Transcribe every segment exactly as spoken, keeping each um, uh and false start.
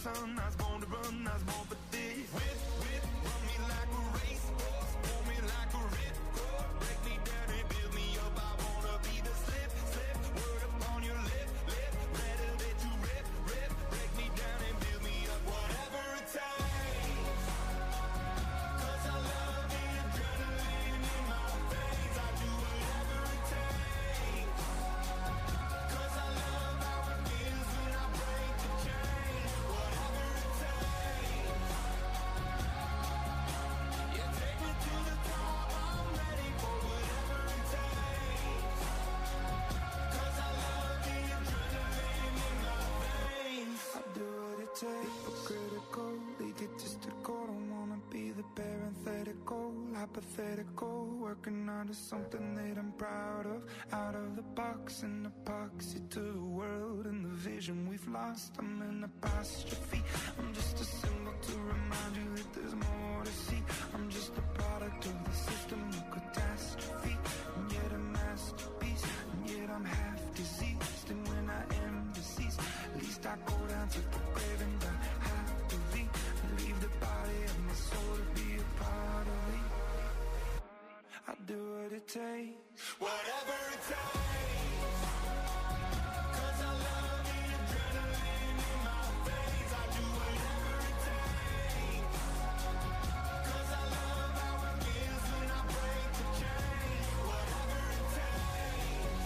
sun. I was born to run, I was born for this. Whip, whip, run me like a racehorse, pull me like a ripcord, break me down and build me up. I wanna be the slip, slip, word upon your lip, lip, better that you rip, rip, break me down and build me up. Whatever it takes, 'cause I love the adrenaline in my veins. I do whatever it takes, 'cause I love how it feels when I break the chain. Whatever it takes, yeah, take me to the top, I'm ready for whatever it takes, 'cause I love the adrenaline in my veins. I do what it takes, but critical, egotistical, don't wanna be the parenthetical, hypothetical, working out of something that I'm proud of, out of the box, an epoxy to the world and the vision we've lost. I'm an apostrophe, I'm just a symbol to remind you that there's more to see. I'm just a product of the system of catastrophe, and yet a masterpiece, and yet I'm half diseased. And when I am deceased, at least I go down to the grave and die happily, leave the body of my soul to be a part of me. I do what it takes, whatever it takes, 'cause I love the adrenaline in my veins. I do whatever it takes, 'cause I love how it feels when I break the chain. Whatever it takes,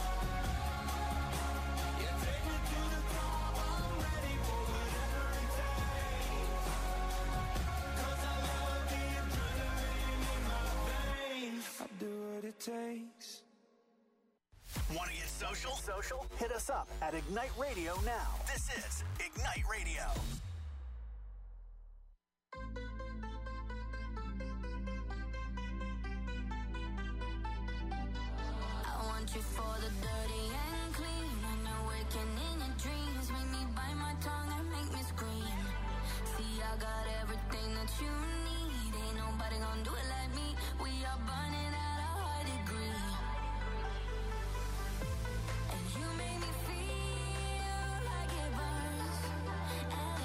yeah, take me to the top, I'm ready for whatever it takes, 'cause I love the adrenaline in my veins. I do what it takes. Want to get social? Social? Hit us up at Ignite Radio now. This is Ignite Radio. I want you for the dirty and clean. When you're waking in your dreams, make me bite my tongue and make me scream. See, I got everything that you need. Ain't nobody gonna do it like me. We are burning at a high degree. And you make me feel like it burns. And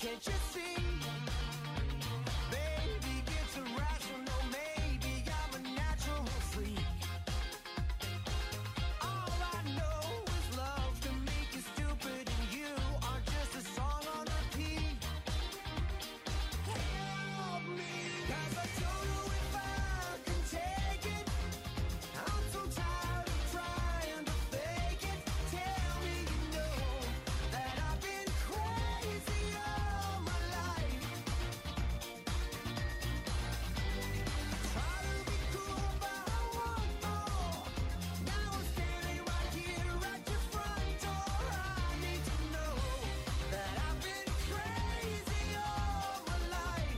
Can't you see? Baby gets irrational, maybe I'm a natural freak. All I know is love can make you stupid, and you are just a song on repeat. Help me, 'cause I don't know if I can take it. I'm so tired of trying to fake it. Tell me you know that I've been crazy all my life. Try to be cool, but I want more. Now I'm standing right here at your front door. I need to know that I've been crazy all my life.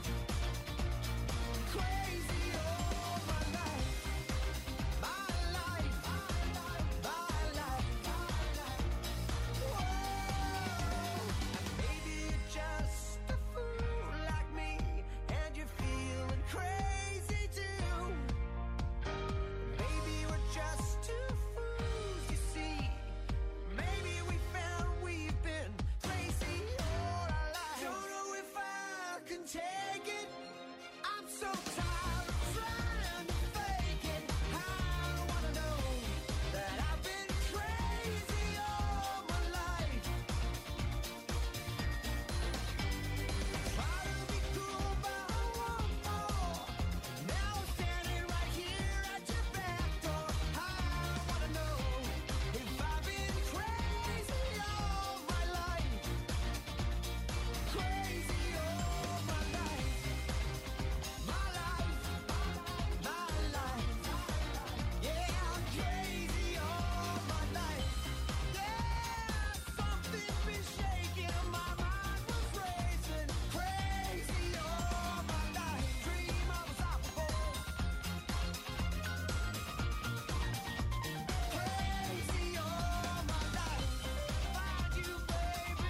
Crazy all my life. My life, my life, whoa. Maybe you're just a fool like me, and you're feeling crazy too. Maybe we're just two fools, you see. Maybe we found we've been crazy all our lives. Don't know if I can take it. I'm so tired of trying to fake it. I wanna know that I've been crazy all my life. Try to be cool, but I want more. Now I'm standing right here at your back door. I wanna know if I've been crazy all my life. Crazy all my life. My life, my life. Yeah, I'm crazy all my life. Yeah, something's been shaking, my mind was racing. Crazy all my life. Dream I was unstoppable. Crazy all my life. Find you, baby.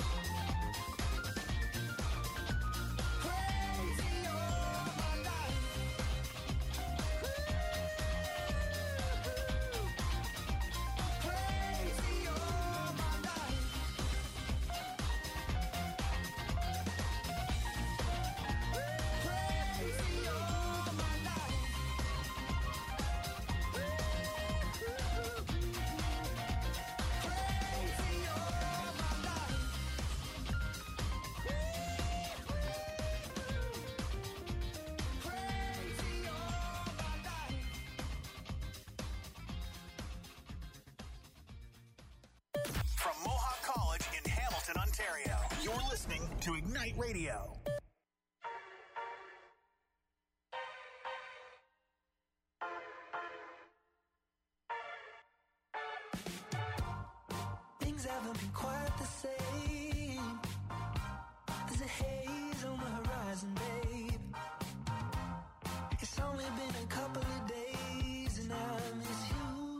Crazy all my life. Crazy all my life. Crazy all my life. Crazy all my life. Crazy all my life. From Mohawk College in Hamilton, Ontario, you're listening to Ignite Radio. Things haven't been quite the same. There's a haze on the horizon, babe. It's only been a couple of days and I miss you.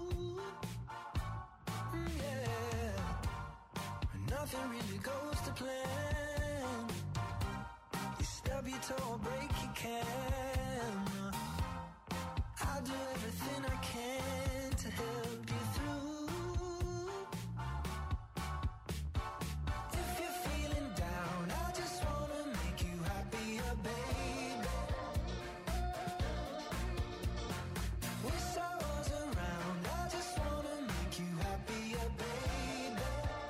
Mm, yeah. Nothing really goes to plan. You stub your toe or break your can. I'll do everything I can to help you through. If you're feeling down, I just wanna make you happier, baby. Wish I was around, I just wanna make you happier, baby.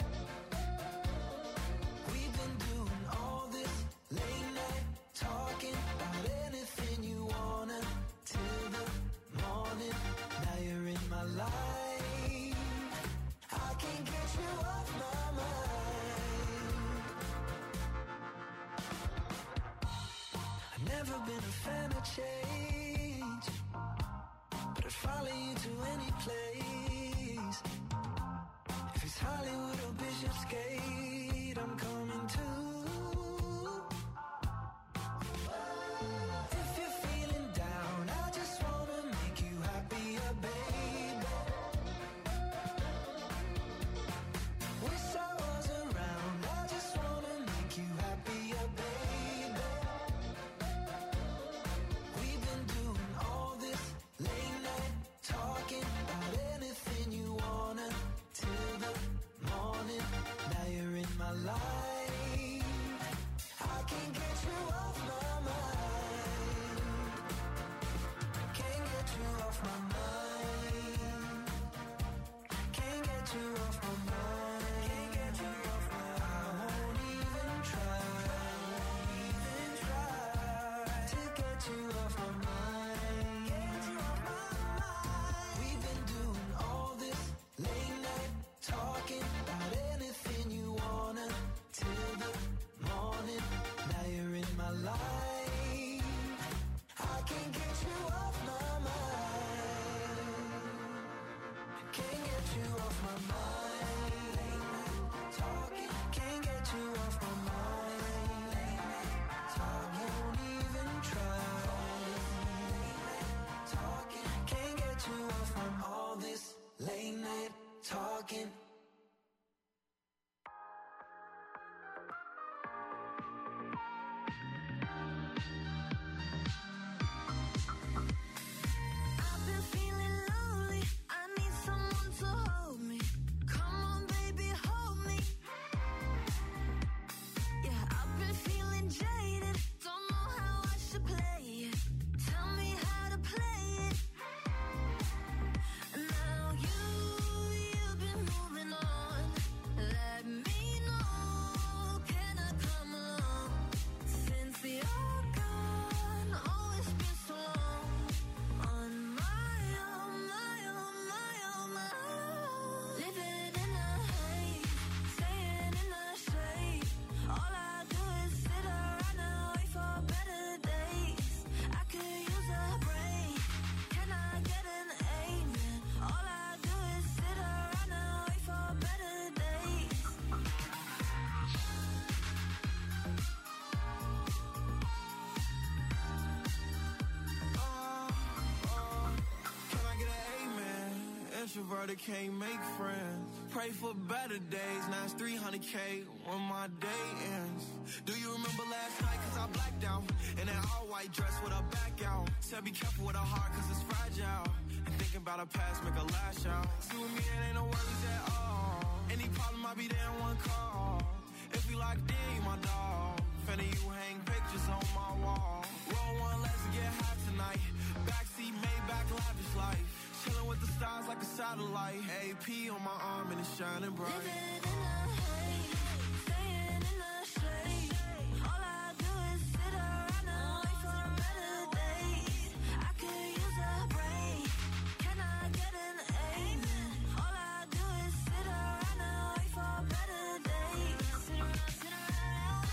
We've been doing all this late night talking about anything you wanna till the morning. Now you're in my life. I can't get you off my mind. I've never been a fan of change, but I'd follow you to any place. If it's Hollywood or Bishopsgate, I'm coming too. If you're feeling down, I just wanna make you happier, baby. Wish I was around, I just wanna make you happier, baby. We've been doing all this late night talking about anything you wanna till the morning. Now you're in my life. Introverted can't make friends. Pray for better days. Now it's three hundred K when my day ends. Do you remember last night? Cause I blacked out. In that all white dress with her back out. Said be careful with her heart cause it's fragile. And thinking about her past make her lash out. See with me it ain't no worries at all. Any problem I'll be there in one call. If we locked in, you my dog. Finna you hang pictures on my wall. Roll one, let's get high tonight. Backseat, Maybach, lavish life. Chilling with the stars like a satellite. A P on my arm and it's shining bright. Living in the haze, staying in the shade. All I do is sit around and wait for better days. I could use a break. Can I get an amen? All I do is sit around and wait for better days. Sit around, sit around,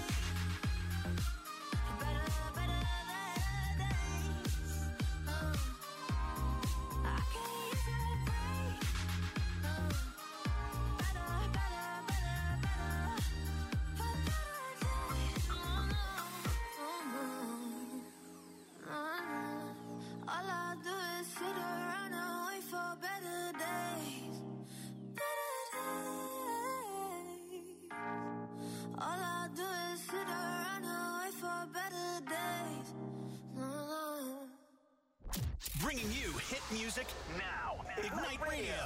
better, better, better days. Oh. I can use a break. Oh. Better, better, better, better. For better days. Oh, no. Oh, no. Oh, no. All I do is sit around and wait for better days. Better days. All I do is sit around and wait for better days. Oh. Bringing you hit music now. Ignite Radio.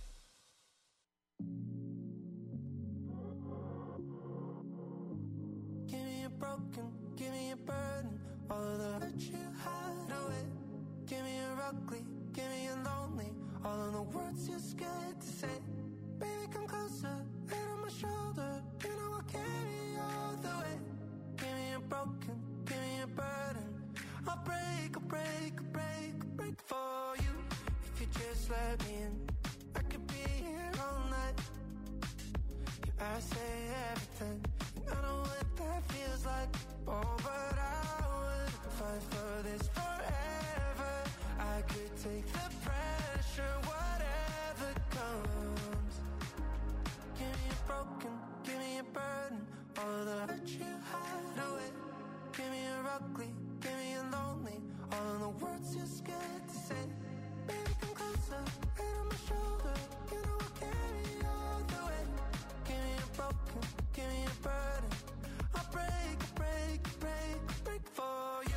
Give me a broken, give me a burden. All of the hurt you hide away. Give me a ugly, give me a lonely. All of the words you're scared to say. Baby, come closer, head on my shoulder. You know I'll carry you all the way. Give me a broken, give me a burden. I'll break, I'll break, I'll break, I'll break for you. If you just let me in, I could be here all night. I say everything, and I know what that feels like. Oh, but I would fight for this forever. I could take the pressure, whatever comes. Give me a broken, give me a burden. All of the hurt you hide away. Give me a ugly, give me a lonely. All of the words you're scared to say. Baby, come closer, head on my shoulder. You know I'll carry you all the way. Give me a broken, give me a burden. I'll break, break, break, break for you.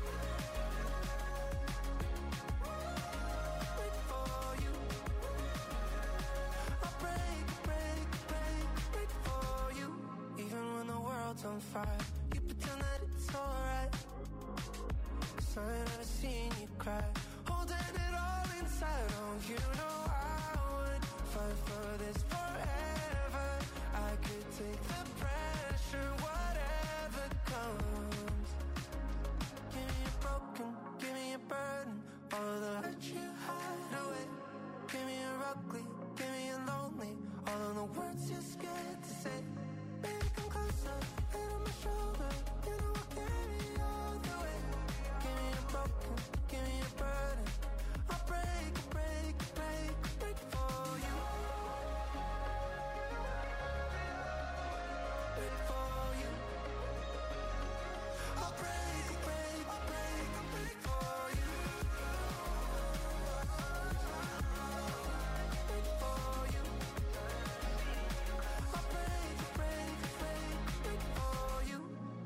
Break for you. I'll break, break, break, break for you. Even when the world's on fire, you pretend that it's alright. 'Cause I ain't never seen you cry. Holding it all inside. Oh, you know I would fight for this forever. I could take the pressure, whatever comes. Give me a broken, give me a burden. All of the hurt you hide away. Give me a ugly, give me a lonely. All of the words you're scared to say. Baby, come closer, head on my shoulder. You know I'll carry you all the way. Give me a broken, give me a burden. I'll break, break, break, break for you. Break for you. I'll break, break, break, break for you. Break for you. I'll break, break, break, break for you.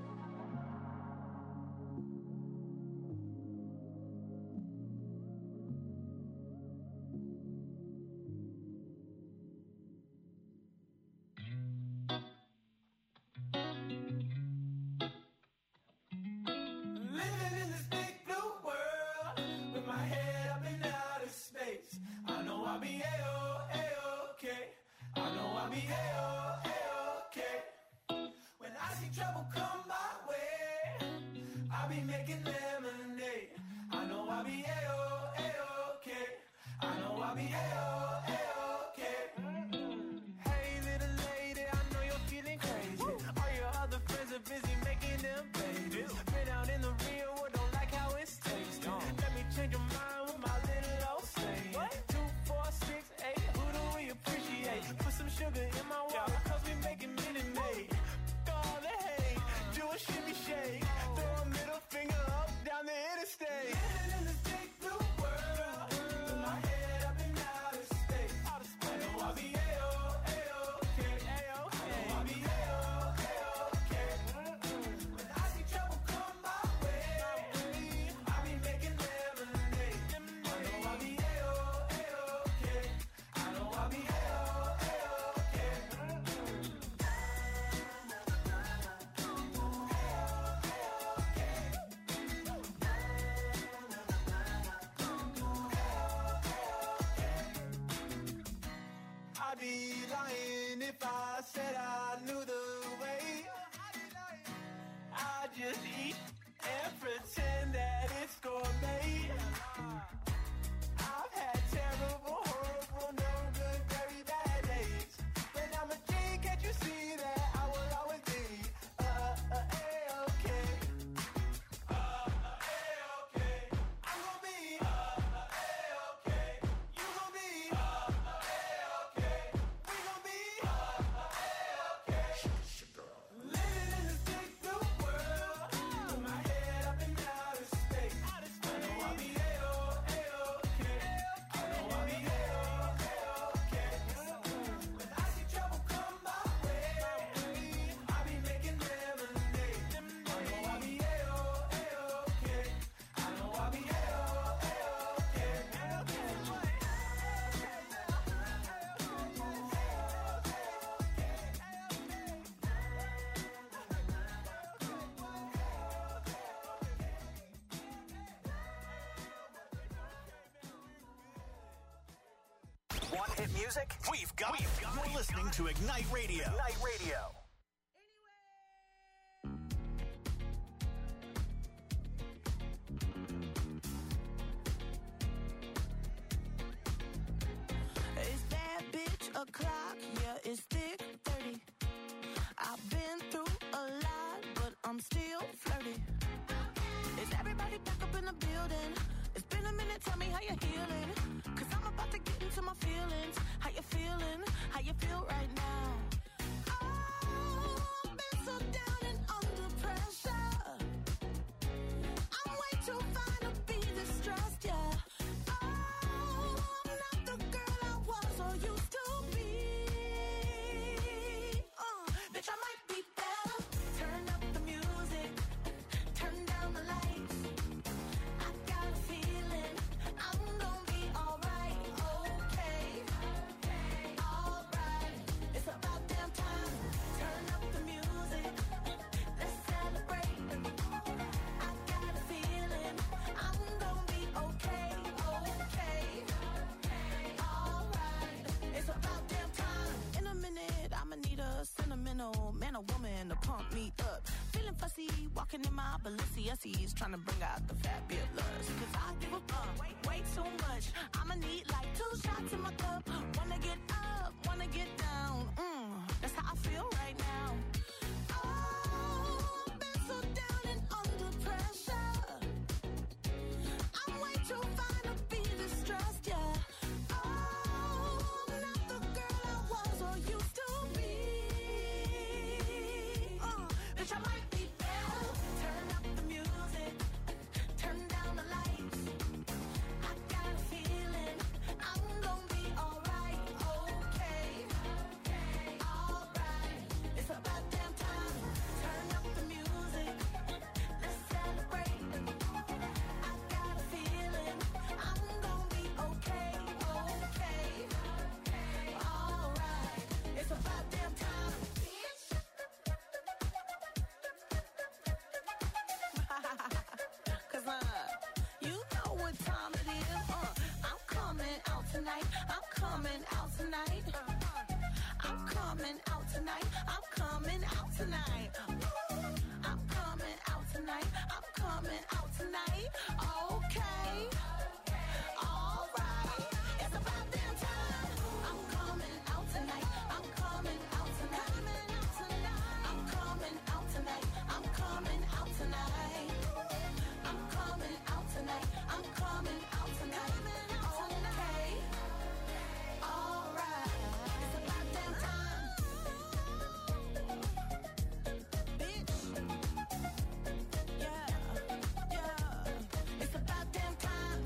Living in this big blue world with my head up in outer space. I know I'll be A-O, A-okay. I know I'll be A-O, A-okay. When I see trouble come my way, I'll be making lemonade. I know I'll be A-O, A-okay. I know I'll be A-O, A-okay. Hey little lady, I know you're feeling crazy. All your other friends are busy making them babies. Been out in the real world, don't like how it's tasting. Let me change your mind with my little old saying. Two, four, six, eight, who do we appreciate? Put some sugar in my water, cause we making Minute Maid. All the hate, do a shimmy shake. Throw a middle finger up Want hit music? We've got it. You're listening to Ignite Radio. Ignite Radio. Is that bitch o'clock? Yeah, it's thick thirty. I've been through a lot, but I'm still flirty. Is everybody back up in the building? It's been a minute, tell me how you're healing. Cause I'm about to get into my feelings. How you feeling? How you feel right now? Oh, I've been so down and under pressure. I'm way too fine to be distressed, yeah. Oh, I'm not the girl I was or used to be. Uh, bitch, I might be better. Turn up the music. Turn down the lights. I got a feeling I'm gonna be alright. Okay. Alright. It's about damn time. Turn up the music. Let's celebrate. I got a feeling I'm gonna be okay. Okay. Alright. It's about damn time. In a minute, I'ma need a sentimental man or woman to pump me up. Feeling fussy, walking in my Balenciennes, trying to bring out the fabulous. Cause I give a fuck way, way too much. I'ma need like two shots in my cup. Wanna get up, wanna get down. Mm, that's how I feel right now. Oh, I've been so down and under pressure. I'm way too fine to be distressed, yeah. Oh, I'm not the girl I was or used to be. Uh, bitch, I might be better. Turn up the music. Turn down the lights. I got a feeling I'm gonna be alright. Okay. Alright. It's about damn time. Turn up the music. Let's celebrate. I got a feeling I'm gonna be okay. Okay. Alright. It's about damn time. Cause uh, you know what time it is. Uh, I'm coming out tonight. I'm coming out tonight. I'm coming out tonight. I'm coming out tonight. I'm coming out tonight. I'm coming out tonight. Okay. Alright. It's about damn time. I'm coming out tonight. I'm coming out tonight. I'm coming out tonight. I'm coming out tonight. I'm coming out tonight. I'm coming out tonight. Okay. Alright. It's about damn time. Bitch. Yeah. Yeah. It's about damn time.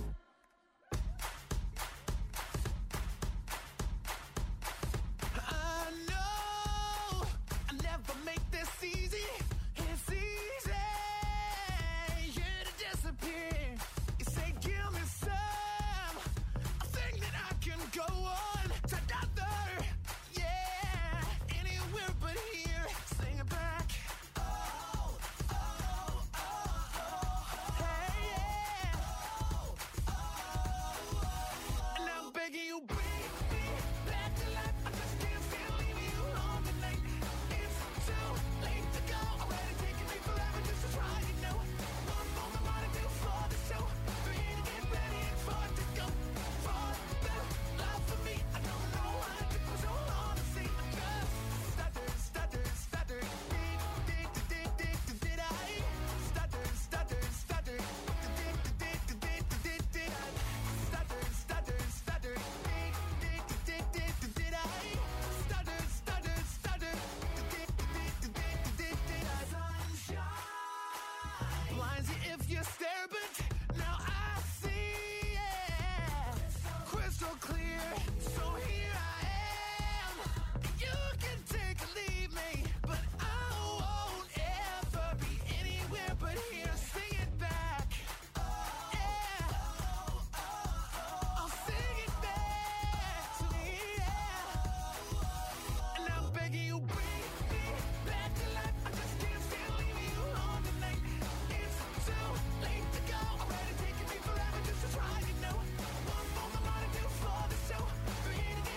I know I never make this easy. It's easy, yeah, to disappear. You say, give me some, a thing that I can go on together. Yeah, anywhere but here. Sing it back. Oh, oh, oh, oh. Hey, yeah. Oh, oh, oh. And I'm begging you, bring me back to life. I just can't stand leaving you alone tonight. It's too late to go. Already taking me forever just to try, you know. One moment, what I do for the show. For you to get ready and for it to go. For the love for me, I don't know why it took me so long to see. I just stutter, stutter, stutter. Did, did, did, did, did, did I? Stutter, stutter, stutter. Did, did, did, did, did, did, did I? Stutter, stutter, stutter. Did, did, did, did, did, did I? Stutter, stutter, stutter. Did, did, did, did, did, did I? Sunshine blinds you if you stare, but now I see, yeah, crystal clear. So here I am. You can take or leave me, but I won't ever be anywhere but here. Sing it back. Yeah. I'll sing it back to me, yeah. And I'm begging you, bring me back to life. I just can't stand leaving you alone tonight. It's too late to go. Already taking me forever just to try, you know. One moment, what I do for the show. For you to get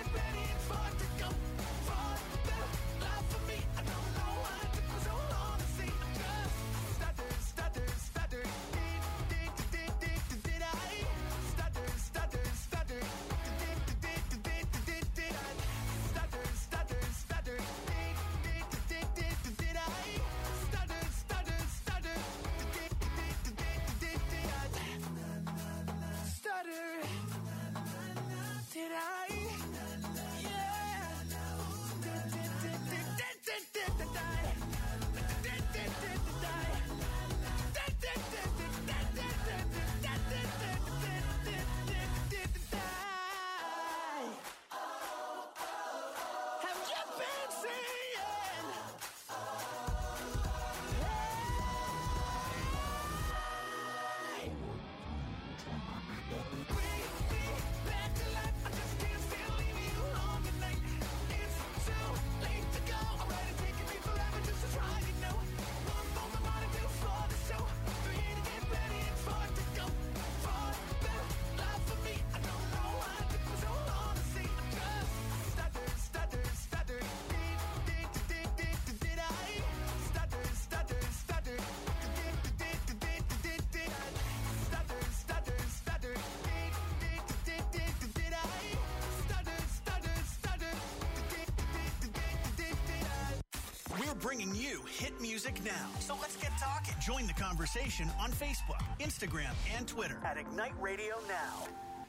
bringing you hit music now. So let's get talking. Join the conversation on Facebook, Instagram, and Twitter at Ignite Radio Now.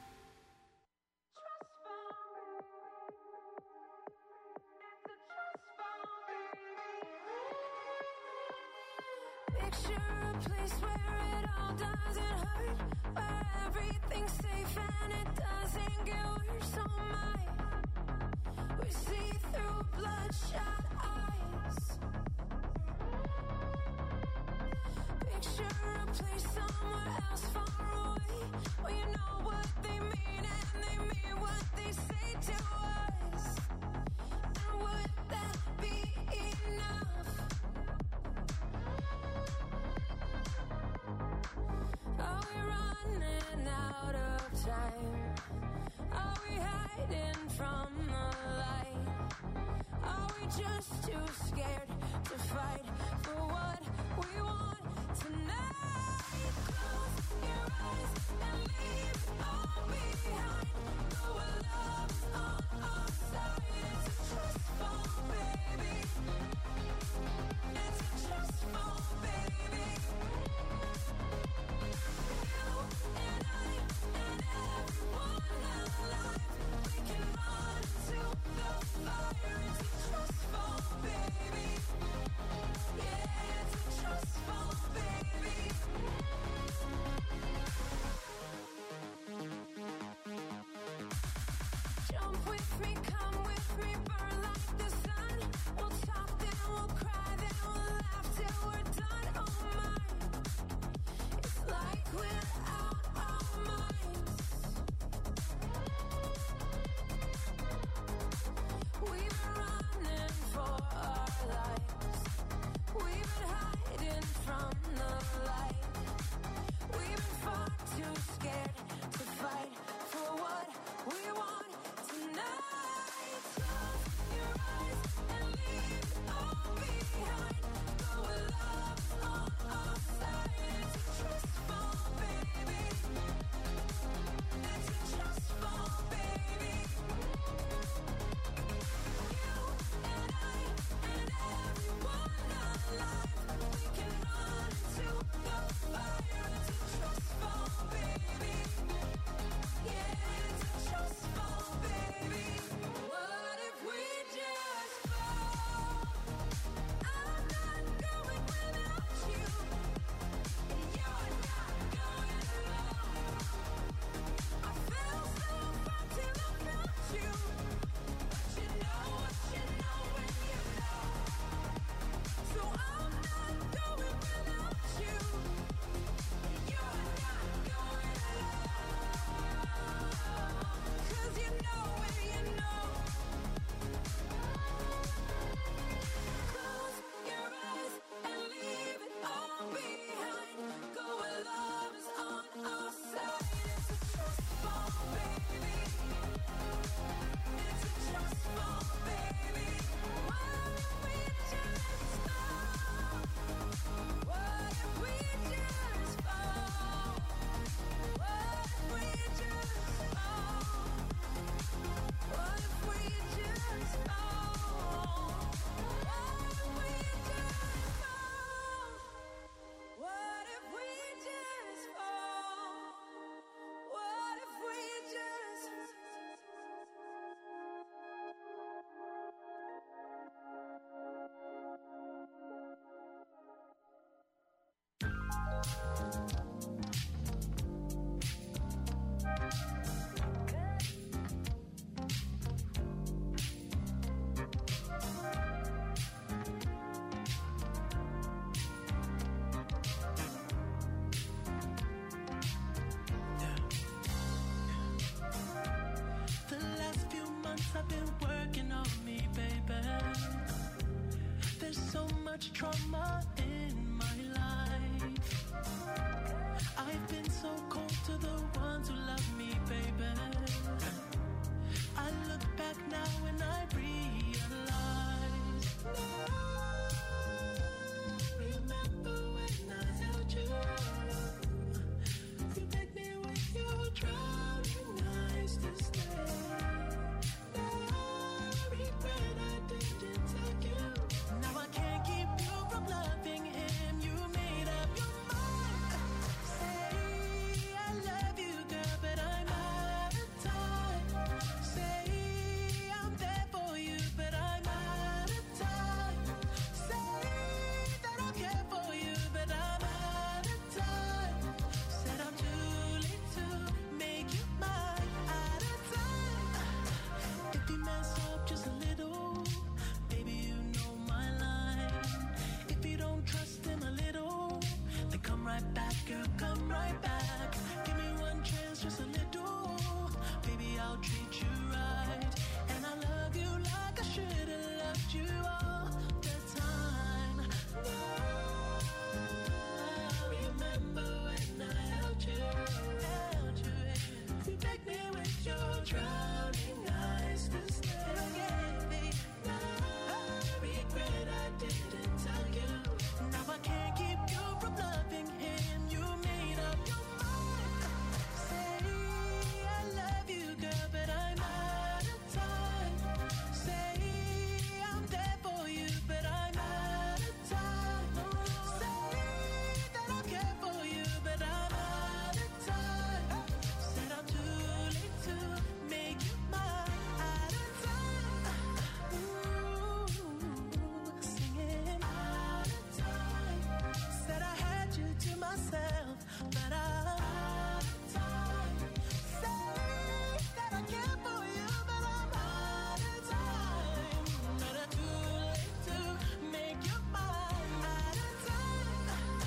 Picture a place where it all doesn't hurt, where everything's safe and it doesn't get worse. Oh my, we see through bloodshot eyes. Picture a place somewhere else far away, where you know what they mean and they mean what they say to us. And would that be enough? Are we running out of time? Are we hiding from the light? Are we just too scared to fight for what we want tonight? Close your eyes and leave it all behind. Know our love is on our side. It's a trust fall, baby. It's a trust fall, baby. You and I and everyone alive, we can run to the fire. It's a trust fall, baby. Yeah, right back. Give me one chance, just a little. Baby, I'll treat you right. And I love you like I should have loved you all the time. I remember when I held you, held you. You begged me with your drowning eyes to stay again, baby. I regret I didn't tell you. Now I can't keep you from loving him. You made up your mind. Say I love you, girl, but I'm out of time. Say I'm there for you, but I'm out of time. Say that I care for you, but I'm out of time. Said I'm too late to make you mine. Out of time. Ooh, singing out of time. Said I had you to myself, but I'm out of time. Say that I care for you, but I'm out of time. But I'm too late to make you mine. Out of time.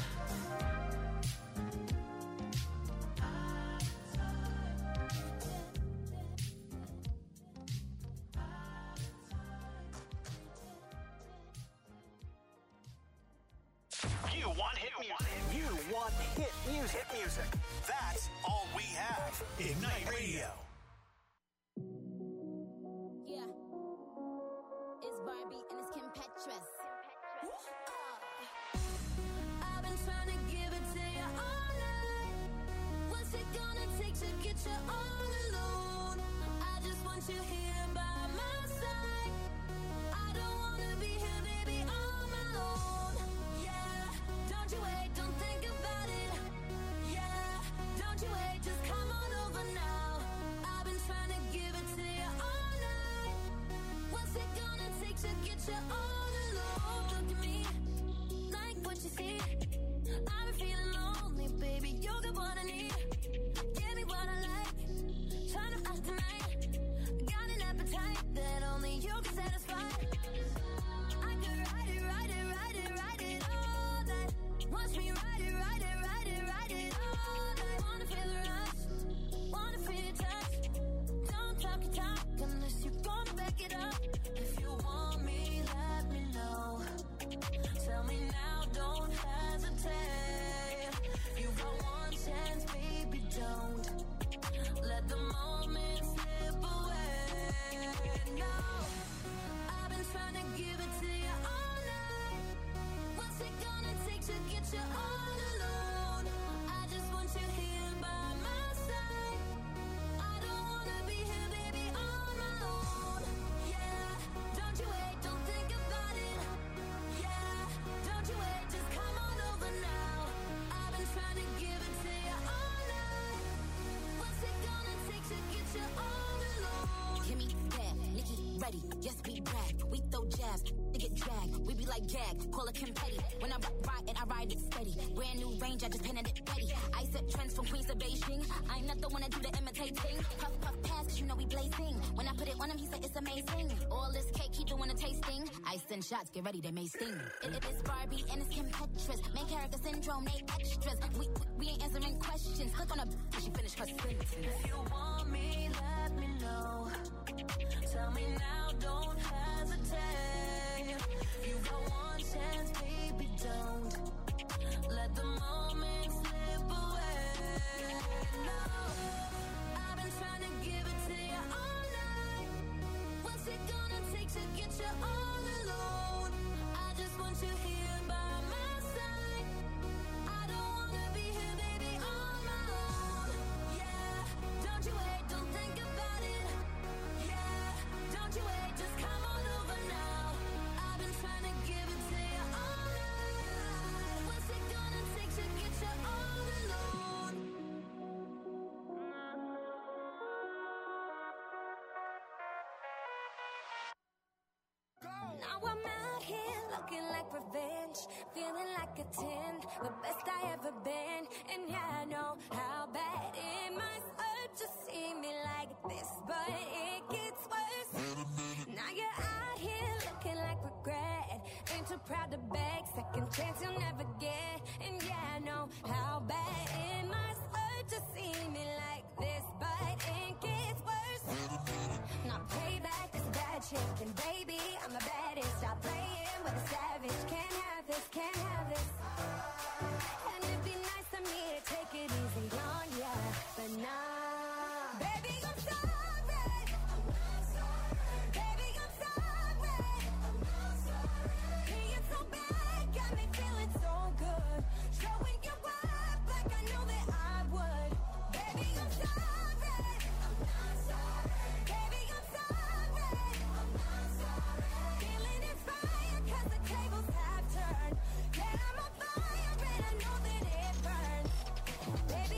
You want hit music. You want hit music. Hit music. That's all we have. Ignite Radio. Yeah. It's Barbie and it's Kim Petras. I've been trying to give it to you all night. What's it gonna take to get you all alone? I just want you here by my side. I don't wanna be here, baby, on my own. Yeah, don't you wait, don't think about it. Yeah, don't you wait, just come on over now. I've been trying to give it to you all night. What's it gonna take to get you all alone? Look at me, like what you see. I've been feeling lonely, baby, you're the one I need. Give me what I like, trying to fast tonight. Got an appetite that only you can satisfy. I could ride it, ride it, ride it, ride it all night. Watch me ride it, ride it, ride it, ride it all night. Wanna feel the rush, wanna feel your touch. Don't talk your talk unless you're gonna back it up. If you want me, let me know. Tell me now, don't hesitate. You got one chance, baby, don't let the moment slip away. No, I've been trying to give it to you all night. What's it gonna take to get you all alone? I just want you here by my side. I don't wanna be here, baby, on my own. Yeah, don't you wait, don't think about it. Yeah, don't you wait, just come on over now. I've been trying to give it to you all night. What's it gonna take to get you all alone? Kimmy, bad, Nikki, ready, yes, we brag. We throw jabs, they get dragged. We be like gag, call it Kim Petty. When I ride it, I ride it steady. Brand new range, I just painted it ready. I set trends from Queens to Beijing. I'm not the one that do the imitating. Puff, puff, pass, cause you know we blazing. When I put it on him, he said it's amazing. All this cake, he doing a tasting. I send shots, get ready, they may sting. It, it is Barbie and it's Kim Petras. Main character syndrome, they extras. We, we, we ain't answering questions. Click on a b- she finished her sentence. If you want me, let me know. Tell me now, don't hesitate. You got one chance, baby, don't let the moment slip away. No, I've been trying to give it to you all night. What's it gonna take to get you all alone? I just want you here by my side. I don't wanna be here, baby, on my own. Yeah, don't you wait, don't think about it. Yeah, don't you wait, just come on over now. I've been trying to give it to you all night. What's it gonna take to get you all alone? Now I'm out here looking like revenge, feeling like a ten, the best I ever been. And yeah, I know how bad it must hurt to see me like this, but it gets worse. Now you're out here looking like regret, ain't too proud to beg, second chance you'll never get. And yeah, I know how bad it must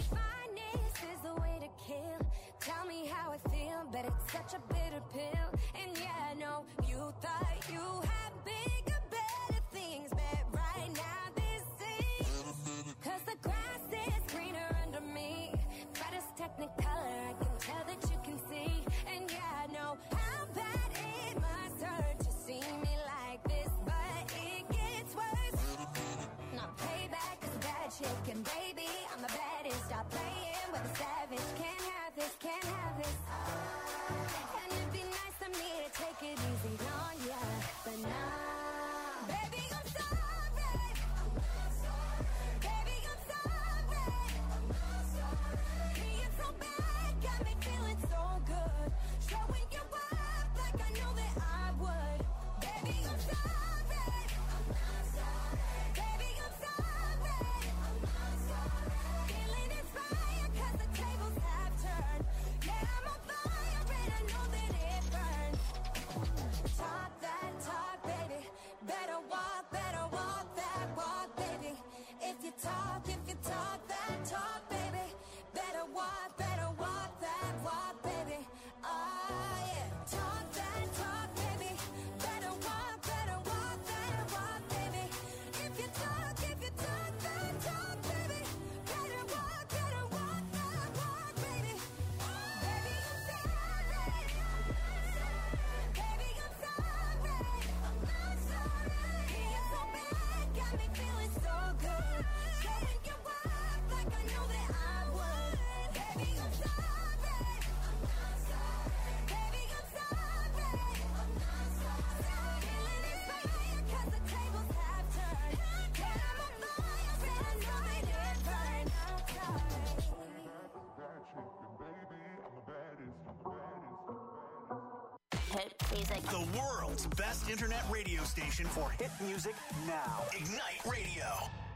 finest is the way to kill. Tell me how I feel, but it's such a bitter pill. And yeah, I know you thought you had bigger, better things, but right now this is. Cause the grass is greener under me. Brightest technicolor, I can tell that you can see. And yeah, I know how bad it must hurt to see me like this, but it gets worse. Now payback is a bad chick, and baby, I'm the baddest. Stop playing with a savage. Can't have this, can't have this. And it'd be nice of me to take it easy on ya, but nah. Baby, I'm sorry. Baby, I'm sorry. Being so bad got me feeling so good. Showing you up like I know that I would. Baby, I'm sorry. Baby, I'm sorry. Feeling inspired 'cause the tables have turned. Yeah, I'm on fire and I know that it burns. Talk that talk, baby. Better walk, better walk that walk, baby. If you talk, if you talk that talk, baby. Better walk, better walk that walk, baby. Oh yeah. Talk that talk, baby. Better walk, better walk that walk, baby. If you talk, if you talk that talk, baby. Better walk, better walk that walk, baby. Baby, I'm sorry. Baby, I'm sorry. I'm sorry. Being so bad got me feeling so good. Showing you up like I know that I would. Baby, I'm sorry. Baby, I'm sorry. Feeling inspired 'cause the tables have turned. Yeah, I'm on fire and I know that it burns. I'm sorry. Hit music. The world's best internet radio station for hit music now. Ignite Radio.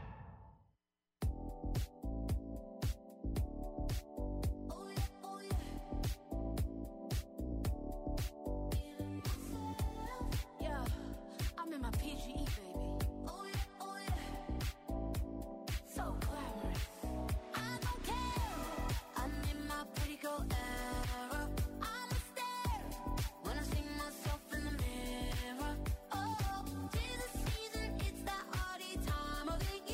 Yeah, I'm in my P G E, baby. Oh yeah, oh yeah. So glamorous. I don't care. I'm in my pretty girl era. I'm a stare when I see myself in the mirror. Oh, tis the season, it's that party time of the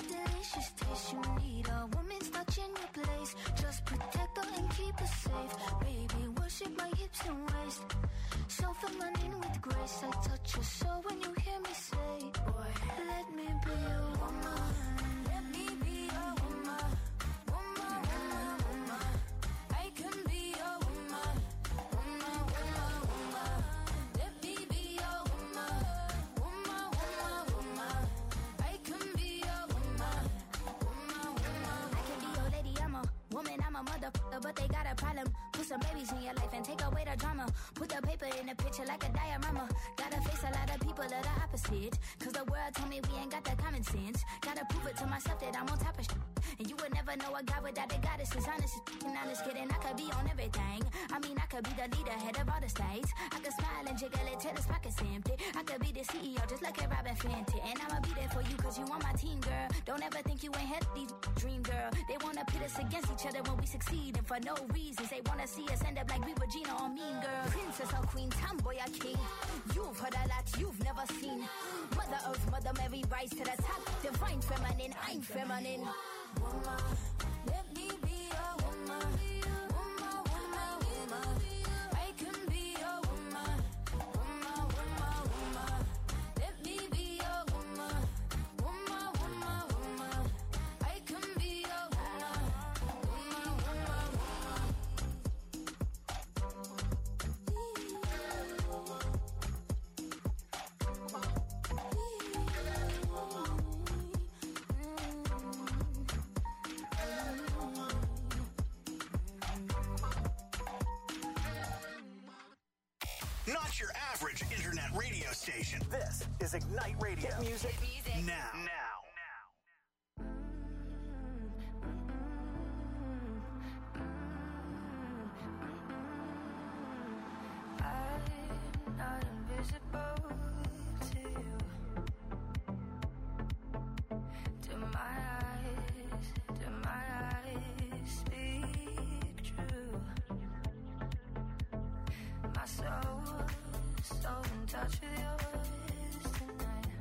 that delicious taste. You need a woman's touch in your place. Just protect her and keep her safe. Baby, worship my hips and waist. So feminine with grace. I touch your soul when you hear me say, boy, let me be a woman. Let me be a woman. Woman, woman, woman. I can be a woman. Woman, woman, woman. Let me be a woman. Woman, woman, woman. I can be a woman. Woman, woman. I can be your lady, I'm a woman, I'm a motherfucker, but they got a problem. Put some babies in your life and take away the drama. Put the paper in the picture like a diorama. Gotta face a lot of people that are opposite. Cause the world told me we ain't got the common sense. Gotta prove it to myself that I'm on top of shit. And you would never know a guy without a goddess is honest. And I'm just kidding, I could be on everything. I mean, I could be the leader, head of all the states. I could smile and jiggle it till his pockets empty. I could be the C E O just like a Robin Fenty. And I'ma be there for you cause you on my team, girl. Don't ever think you ain't had these dream, girl. They wanna pit us against each other when we succeed. And for no reasons, they wanna see us end up like we Regina or Mean Girl. Princess or queen, tomboy or king. You've heard a lot you've never seen. Mother Earth, Mother Mary, rise to the top. Divine feminine, I'm feminine. Woman, let me be a woman. Woman, woman, woman. I can be a woman. Woman, woman, woman. Let me be a woman. Woman, woman, woman. I can be a woman. Woman, woman, woman. Not your average internet radio station. This is Ignite Radio. Hit music, music. now. Now. I'm not invisible to you. Do my eyes, do my eyes speak true? My soul, so in touch with yours tonight.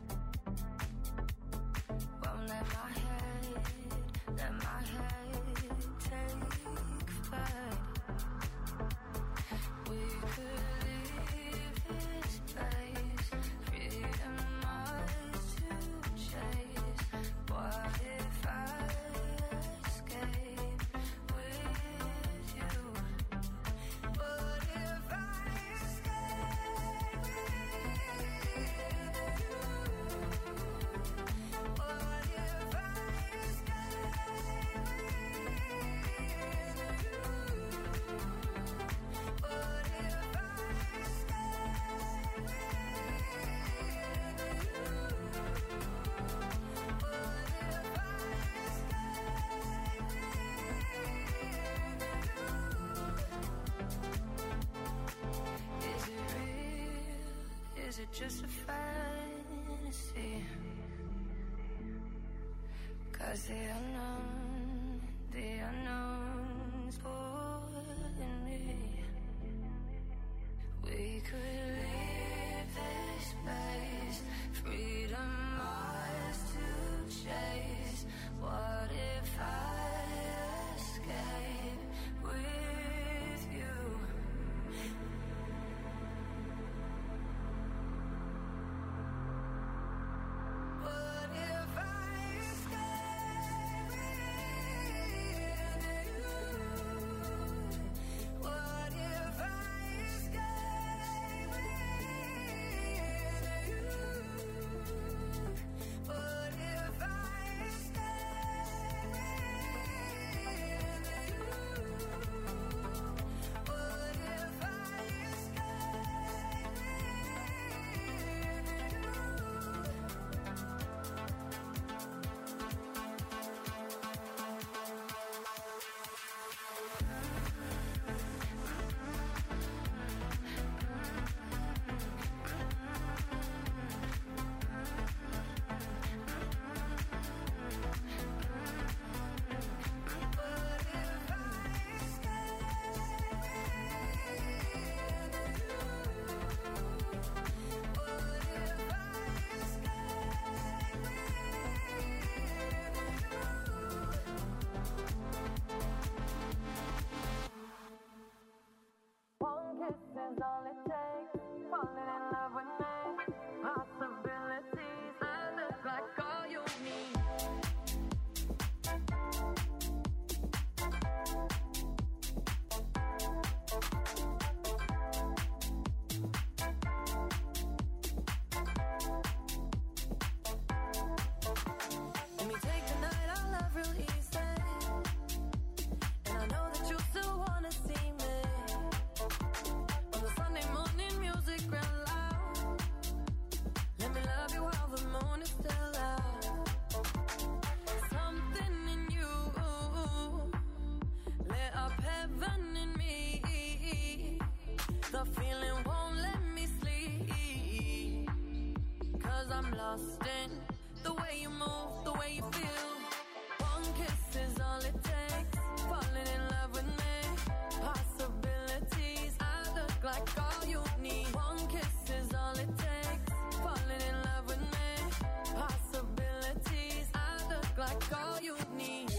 Won't let my head, let my head take flight. We could leave this place, freedom ours to chase. What if I escape with you? What if I escape with you? What if I escape Is it real? Is it just a fantasy? Cause the unknown, the unknown's pulling me. We could leave this space, freedom ours to chase. What if I escape with you? What if I escape with you? What if I escape with you? is all it takes. Falling in love with me. Possibilities. I look like all you need. Let me take the night, I love real easy. And I know that you still wanna see me. On the Sunday morning, music real loud. Let me love you while the moon is still out. Something in you lit up heaven in me. The feeling won't let me sleep. Cause I'm lost in the way you move, the way you feel. One kiss is all it takes. Falling in love with me. Possibilities. I look like all you need. One kiss is all it takes. Falling in love with me. Possibilities. I look like all you need.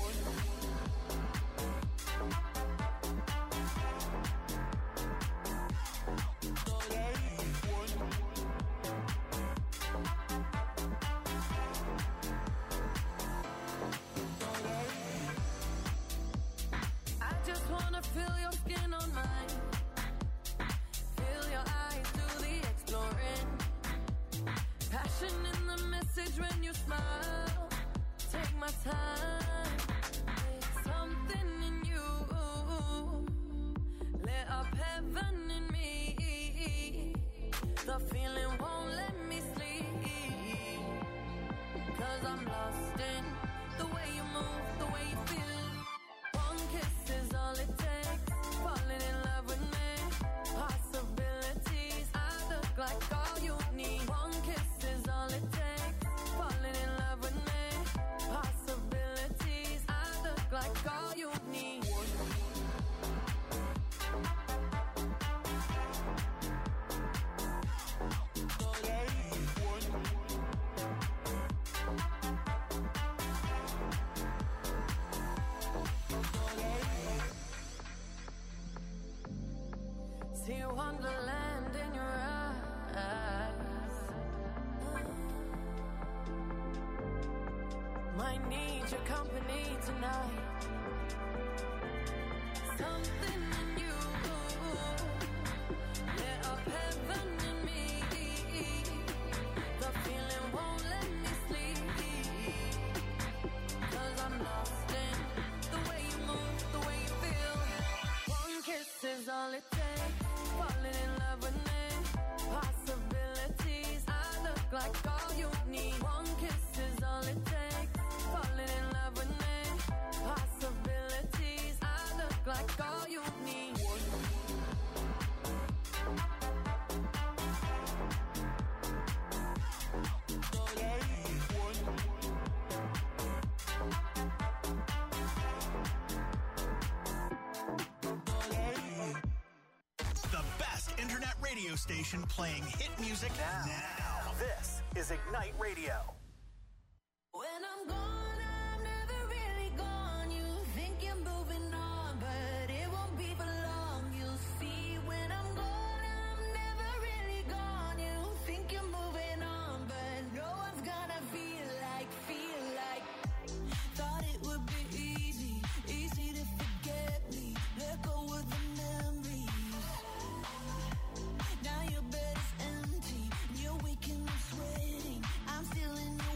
I just wanna feel your skin on mine. Feel your eyes do the exploring. Passion in the message when you smile. Take my time. Something in you lit up heaven in me. The feeling won't let me sleep. Cause I'm lost in the way you move, the way you feel. One kiss is all it takes. Falling in love with me. Possibilities. I look like all you need. One kiss is all it takes. Falling in love with me. Possibilities. I look like all you need. See wonderland in your eyes. Might need your company tonight. Something in you lit up heaven in me. The feeling won't let me sleep. Cause I'm lost in the way you move, the way you feel. One kiss is all it takes. Falling in love with me. Possibilities. I look like all you need. One kiss is all it takes. Falling in love with me. Possibilities. I look like all you need. The best internet radio station playing hit music now. now. This is Ignite Radio. When I'm gone, I'm never really gone. You think you're moving on, but it won't be for long. You'll see when I'm gone, I'm never really gone. You think you're moving on, but no one's gonna feel like, feel like. Thought it would be easy, easy to forget me. Let go of the memories. Now your bed is empty, you're waking up sweating. I'm still in your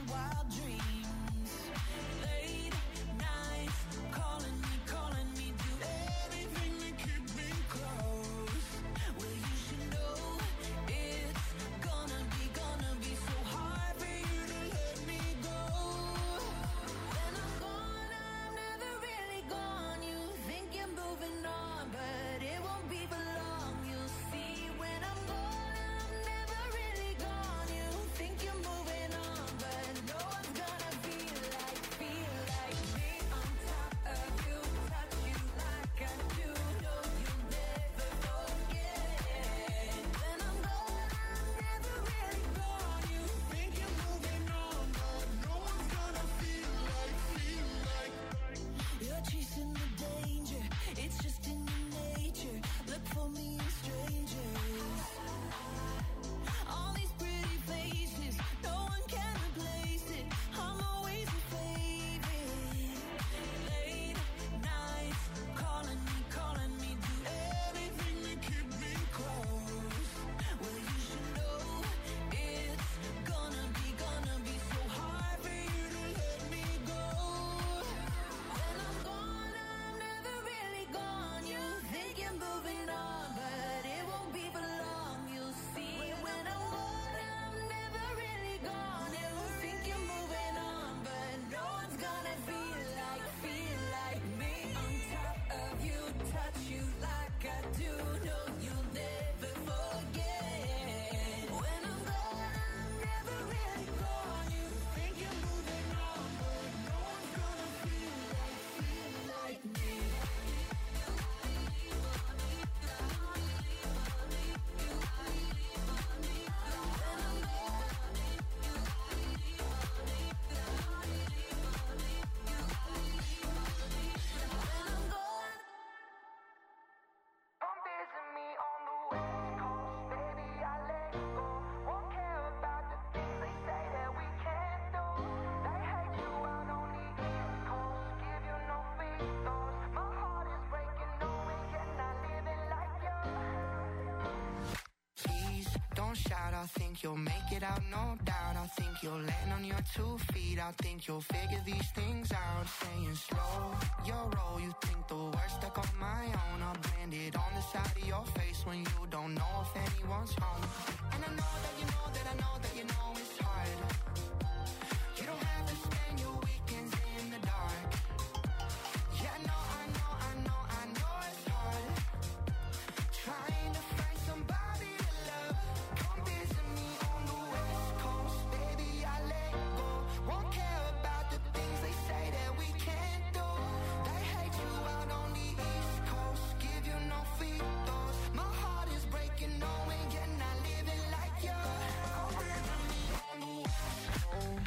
think you'll make it out, no doubt. I think you'll land on your two feet. I think you'll figure these things out. Saying slow your roll, you think the worst stuck on my own. I'll brand it on the side of your face when you don't know if anyone's home. And I know that you know that I know that you know it's hard. You don't have to spend your weekends in the dark. Yeah, I know, I know, I know, I know it's hard. Trying to find somebody to love. Come visit me on the West Coast, baby, I let go. Won't care about the things they say that we can't do. They hate you out on the East Coast, give you no free throws. My heart is breaking, knowing you're not living like you. Come visit me on the West Coast.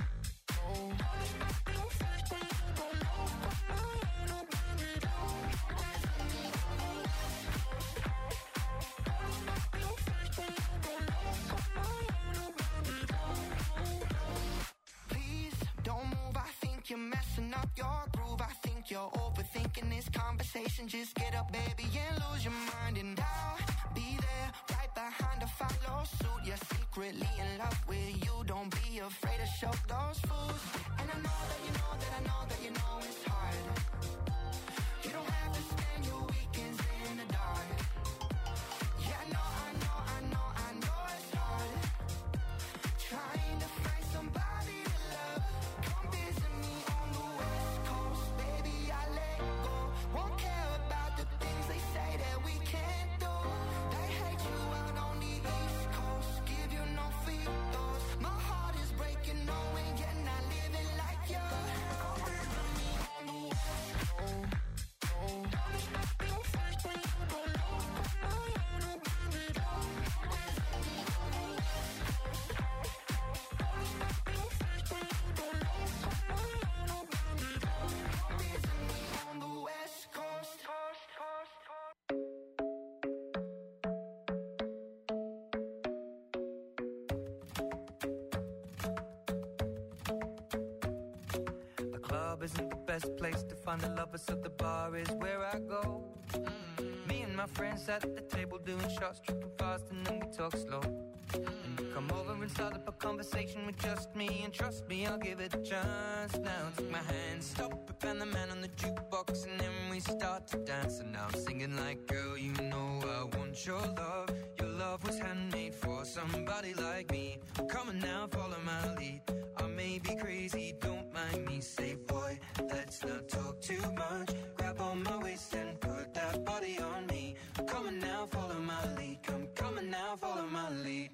Please don't move, I think you're messing up your groove. I think you're overthinking this conversation. Just get up, baby, and lose your mind. And I'll be there, right behind to follow suit. You're secretly in love with you. Don't be afraid to show those fools. And I know that you know that I know that you know it's hard. You don't have to spend your weekends in the dark. Yeah, I know, I know, I know, I know it's hard. Trying to find somebody to love. Come visit me on the West Coast, baby, I let go. Won't care about the things they say that we can't do. They hate you out on the East Coast, give you no free throws. My heart is breaking, knowing you're not living like you. Come visit me on the West Coast. On the West Coast. The club isn't the best place to find the lovers, so the bar is where I go. Mm. Me and my friends at the table doing shots, tripping fast, and then we talk slow. And you come over and start up a conversation with just me, and trust me, I'll give it a chance. Now take my hand, stop it, and the man on the jukebox, and then we start to dance. And now I'm singing like, girl, you know I want your love. Your love was handmade for somebody like me. Come on now, follow my lead. I may be crazy, don't mind me. Say, boy, let's not talk too much. Grab on my waist and put that body on me. Come on now, follow my lead. Come, come on now, follow my lead.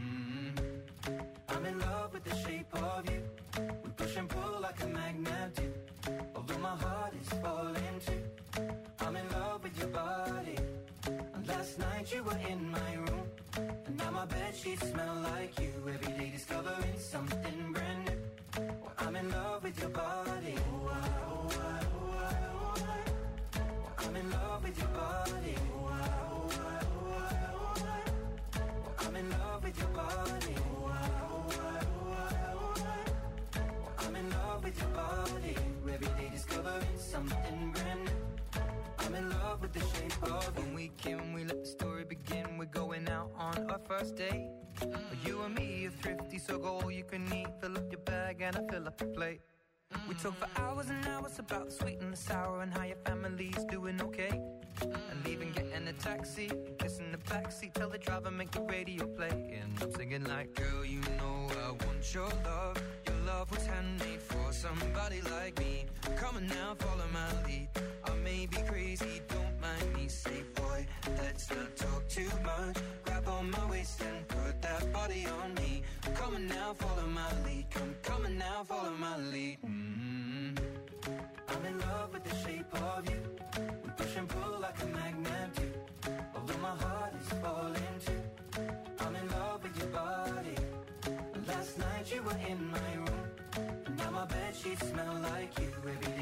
Mm-hmm. I'm in love with the shape of you. We push and pull like a magnet do. Although my heart is falling too. I'm in love with your body. And last night you were in my room. And now my bedsheets smell like you. Every day discovering something brand new. Well, I'm in love with your body. Oh, I, oh, I, oh, I, oh, I. Well, I'm in love with your body. Oh, I, oh, I, oh, I, oh, I. Well, I'm in love with your body. Oh, I, oh, I, oh, I, oh, I. Well, I'm in love with your body. Every day discovering something brand new. I'm in love with the shape of you. When we came, we let the story begin. We're going out on our first date. Mm. You and me are thrifty, so go all you can eat. Fill up your bag and I fill up the plate. Mm. We talk for hours and hours about the sweet and the sour and how your family's doing okay. Mm. And leaving, getting a taxi, kissing the backseat, tell the driver make the radio play. And I'm singing like, girl, you know I want your love. Your love was handmade for somebody like me. Come on now, follow my lead. I may be crazy, don't mind me. Say, boy, let's not talk too much. Grab on my waist and put that body on me. Come on now, follow my lead. Come, come on now, follow my lead. Mm-hmm. I'm in love with the shape of you. We push and pull like a magnet do. Although my heart is falling too. I'm in love with your body. Last night you were in my room. And now my bedsheets smell like you. Every